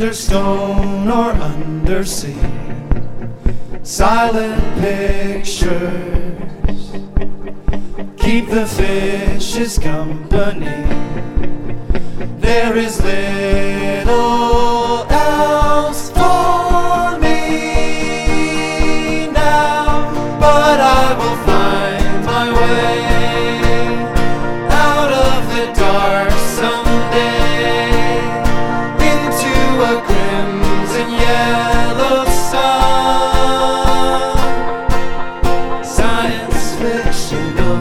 under stone or undersea, silent pictures keep the fishes company. There is little else for me now, but I will find my way out of the dark someday into a crimson yellow sun. Science fictional.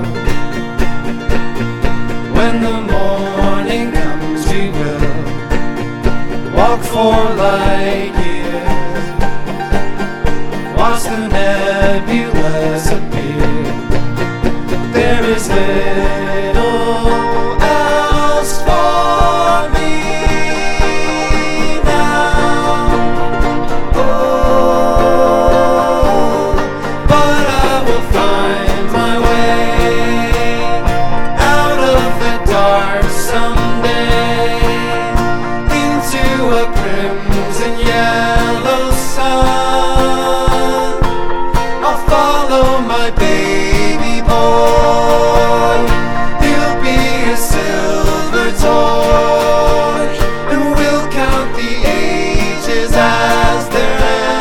When the morning comes, we will walk for light years, watch the nebulas appear. There is little else for me now. Oh, but I will find my way out of the dark someday into a crimson yellow sun. I'll follow my baby boy, he'll be a silver toy, and we'll count the ages as they're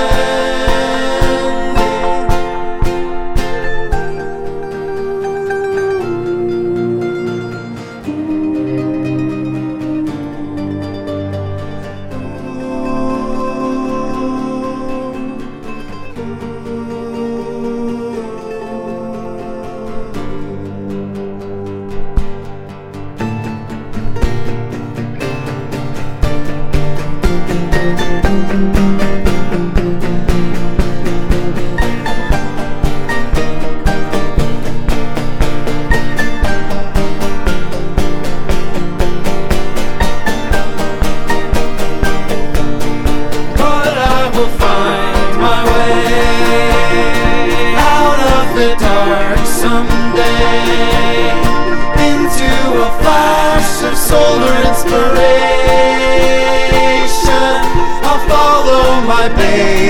someday into a flash of solar inspiration. I'll follow my baby